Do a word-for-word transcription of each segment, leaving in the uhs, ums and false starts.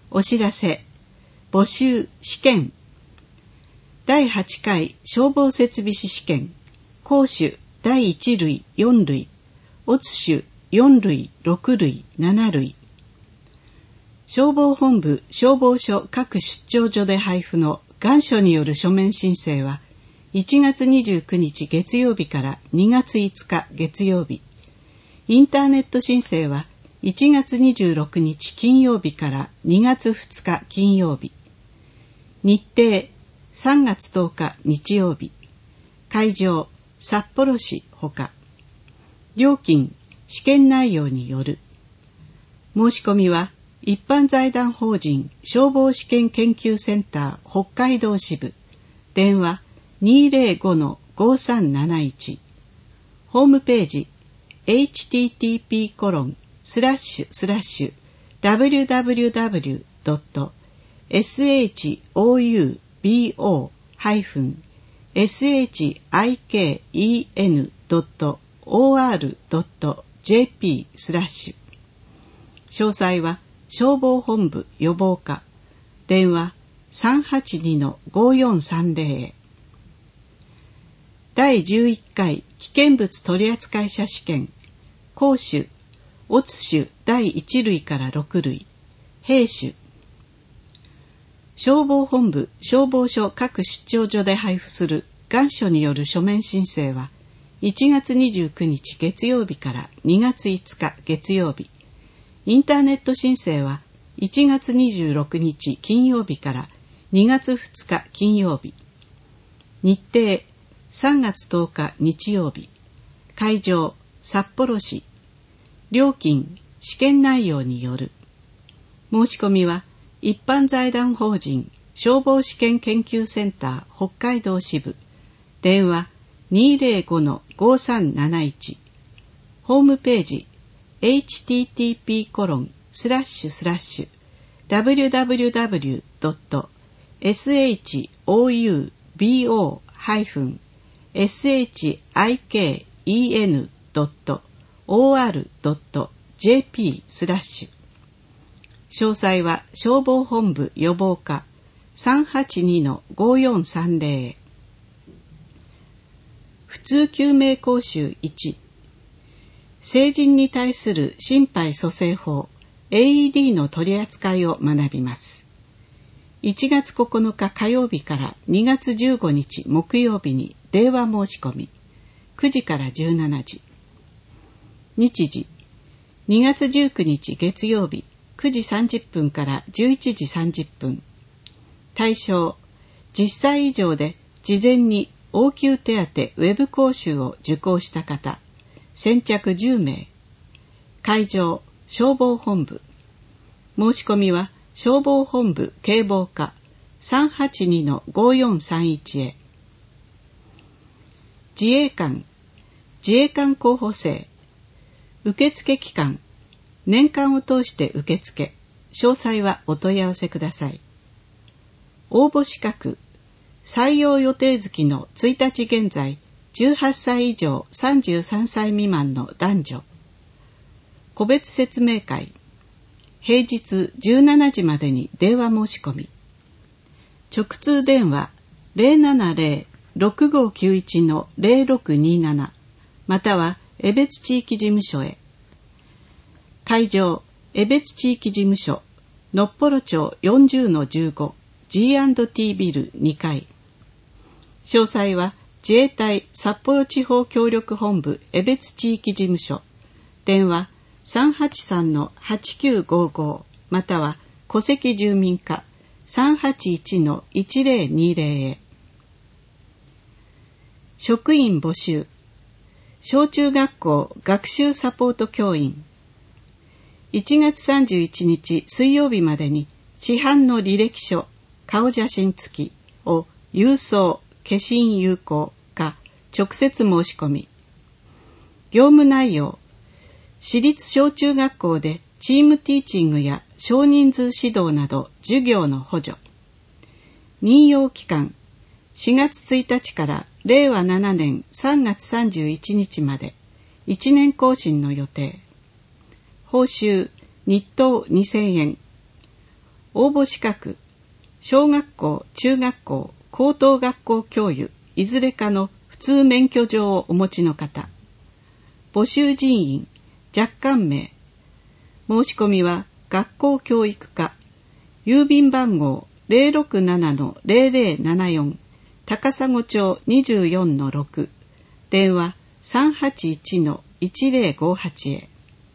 お知らせ、募集、試験。だいはちかい消防設備士試験、講習だいいち類、よん類、乙種よん類、ろく類、なな類。消防本部消防署各出張所で配布の願書による書面申請はいちがつにじゅうくにち月曜日からにがついつか月曜日。インターネット申請はいちがつにじゅうろくにち金曜日からにがつふつか金曜日。日程さんがつとおか日曜日。会場札幌市ほか。料金試験内容による。申し込みは一般財団法人消防試験研究センター北海道支部。電話 にーぜろごのごさんなないち。ホームページ エイチティーティーピーコロンスラッシュスラッシュダブリューダブリューダブリュードットエスエイチオーユービーオーハイフンエスエイチアイケーイーエヌドットオーアールドットジェーピースラッシュ。詳細は消防本部予防課電話 さんはちにのごよんさんゼロ へ。だいじゅういっかい危険物取扱者試験、講習乙種だいいち類からろく類、兵種。消防本部消防署各出張所で配布する願書による書面申請はいちがつにじゅうくにち月曜日からにがついつか月曜日。インターネット申請はいちがつにじゅうろくにち金曜日からにがつふつか金曜日。日程さんがつとおか日曜日。会場札幌市。料金試験内容による。申し込みは一般財団法人消防試験研究センター北海道支部。電話 にーぜろごのごさんなないち。ホームページ エイチティーティーピーコロンスラッシュスラッシュダブリューダブリューダブリュードットエスエイチオーユービーオーハイフンエスエイチアイケーイーエヌドットオーアールドットジェーピースラッシュ。詳細は消防本部予防課 さんはちにのごよんさんゼロ へ。普通救命講習いち。成人に対する心肺蘇生法 エーイーディー の取り扱いを学びます。いちがつここのか火曜日からにがつじゅうごにち木曜日に電話申し込み、くじからじゅうしちじ。日時にがつじゅうくにち月曜日くじさんじゅっぷんからじゅういちじさんじゅっぷん。対象じゅっさい以上で事前に応急手当ウェブ講習を受講した方、先着じゅうめい。会場消防本部。申し込みは消防本部警防課 さんはちにのごよんさんいち へ。自衛官自衛官候補生。受付期間年間を通して受付。詳細はお問い合わせください。応募資格採用予定月のついたち現在じゅうはっさい以上さんじゅうさんさい未満の男女。個別説明会平日じゅうしちじまでに電話申し込み。直通電話 ゼロななゼロ ろくごきゅういち のゼロろくになな または江別地域事務所へ。会場江別地域事務所のっぽろ町 よんじゅうのじゅうご ジーアンドティー ビルにかい。詳細は自衛隊札幌地方協力本部江別地域事務所電話 さんはちさんのはちきゅうごご または戸籍住民課 さんはちいちのいちゼロにゼロ へ。職員募集小中学校学習サポート教員。いちがつさんじゅういちにち水曜日までに市販の履歴書顔写真付きを郵送消印有効か直接申し込み。業務内容私立小中学校でチームティーチングや少人数指導など授業の補助。任用期間しがつついたちかられいわななねんさんがつさんじゅういちにちまでいちねん更新の予定。報酬日当にせんえん。 応募資格、小学校、中学校、高等学校教諭、いずれかの普通免許状をお持ちの方。募集人員、若干名。申し込みは学校教育課、郵便番号 ゼロろくななのゼロゼロななよん、高砂町 にじゅうよんのろく、電話 さんはちいちのいちゼロごはち へ。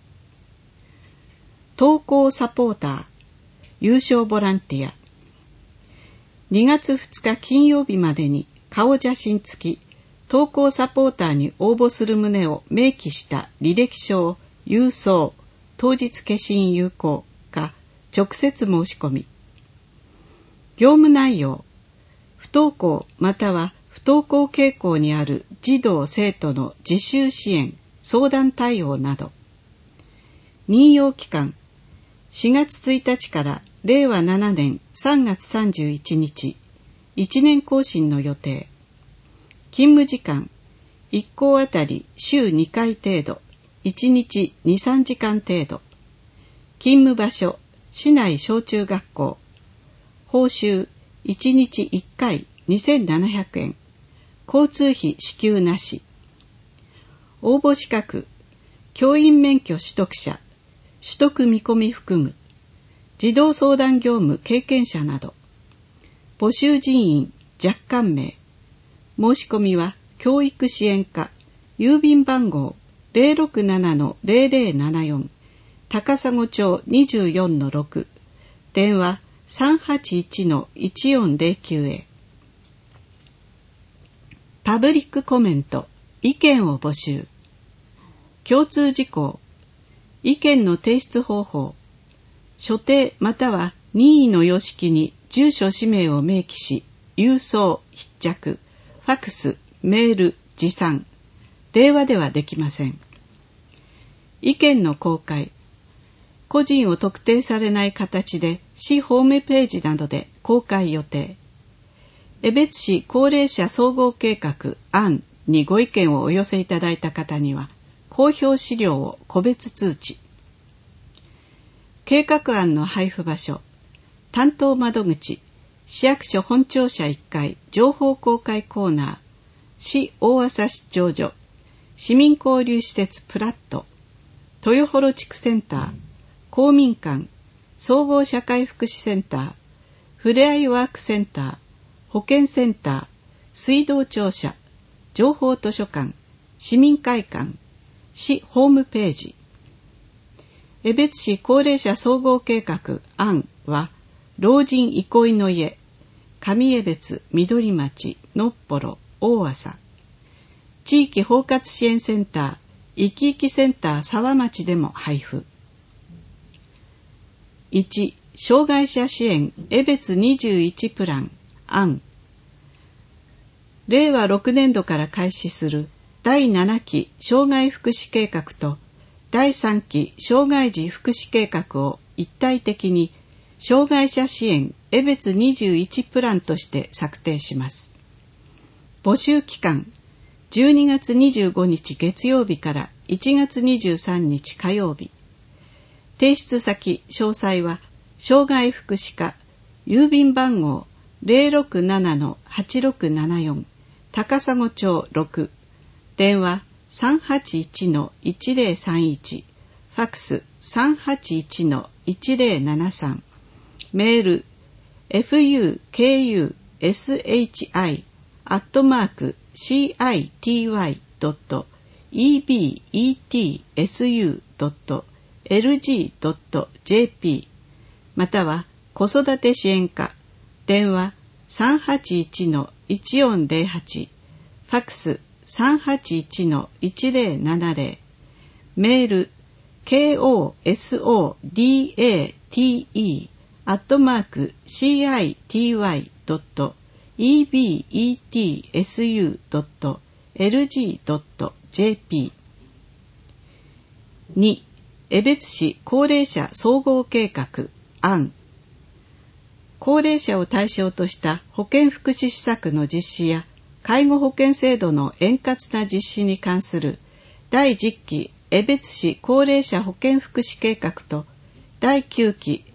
登校サポーター、優勝ボランティア。にがつふつか金曜日までに顔写真付き登校サポーターに応募する旨を明記した履歴書を郵送、当日消印有効か直接申し込み。業務内容、不登校または不登校傾向にある児童生徒の自習支援、相談対応など。任用期間、しがつついたちかられいわななねんさんがつさんじゅういちにち、いちねん更新の予定。勤務時間、いっ校あたり週にかい程度、いちにちに、さんじかん程度。勤務場所、市内小中学校。報酬、いちにちいっかいにせんななひゃくえん。交通費支給なし。応募資格、教員免許取得者、取得見込み含む、児童相談業務経験者など。募集人員、若干名。申し込みは教育支援課、郵便番号 ゼロろくななのゼロゼロななよん、高砂町 にじゅうよんのろく、電話 さんはちいちのいちよんゼロきゅう へ。パブリックコメント、意見を募集。共通事項、意見の提出方法、所定または任意の様式に住所氏名を明記し、郵送、筆着、ファクス、メール、持参、電話ではできません。意見の公開、個人を特定されない形で市ホームページなどで公開予定。江別市高齢者総合計画案にご意見をお寄せいただいた方には、公表資料を個別通知。計画案の配布場所、担当窓口、市役所本庁舎いっかい情報公開コーナー、市大麻市長所、市民交流施設プラット、豊幌地区センター、公民館、総合社会福祉センター、ふれあいワークセンター、保健センター、水道庁舎、情報図書館、市民会館、市ホームページ。江別市高齢者総合計画案は、老人憩いの家、上江別、緑町、のっぽろ、大麻。地域包括支援センター、いきいきセンター沢町でも配布。いち. 障害者支援江別にじゅういちプラン案。れいわろくねんどから開始するだいななき障害福祉計画とだいさんき障害児福祉計画を一体的に障害者支援江別にじゅういちプランとして策定します。募集期間、じゅうにがつにじゅうごにち月曜日からいちがつにじゅうさんにち火曜日。提出先、詳細は、障害福祉課、郵便番号 ゼロろくななのはちろくななよん、高砂町ろく、電話 さんはちいちのいちゼロさんいち、ファクス さんはちいちのいちゼロななさん、メール エフユーケーユーエスエイチアイ アットマーク シーアイティーワイ ドット イービーイーティーエスユー ドット エルジー ドット ジェーピー または子育て支援課、電話 さんはちいちのいちよんゼロはち、ファクス さんはちいちのいちゼロななゼロ、メール ケーオーエスオーディーエーティーイー アットマーク シーアイティーワイ ドット イービーイーティーエスユー ドット エルジー ドット ジェーピー。 に. 江別市高齢者総合計画案。高齢者を対象とした保健福祉施策の実施や介護保険制度の円滑な実施に関するだいじゅっき江別市高齢者保健福祉計画とだいきゅうき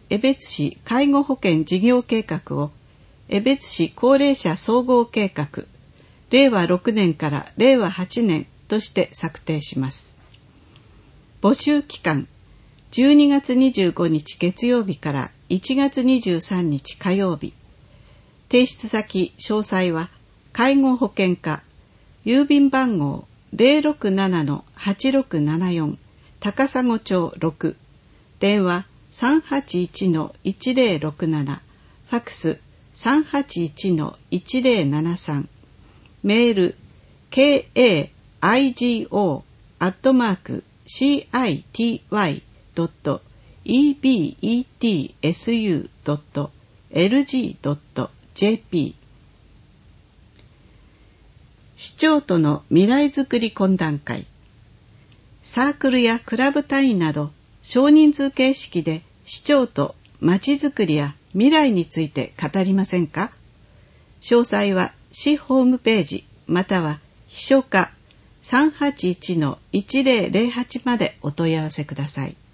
江別市介護保険事業計画を江別市高齢者総合計画れいわろくねんかられいわはちねんとして策定します。募集期間じゅうにがつにじゅうごにち月曜日からいちがつにじゅうさんにち火曜日。提出先詳細は介護保険課郵便番号 ゼロろくななのはちろくななよん 高砂町ろく、電話 さんはちいちのいちゼロろくなな、ファクス さんはちいちのいちゼロななさん、メール ケーエーアイジーオー アットマーク シーアイティーワイ ドット イービーイーティーエスユー ドット エルジー ドット ジェーピー。 市長との未来づくり懇談会。サークルやクラブ単位など少人数形式で市長とまちづくりや未来について語りませんか？詳細は市ホームページまたは秘書課 さんはちいちのいちゼロゼロはち までお問い合わせください。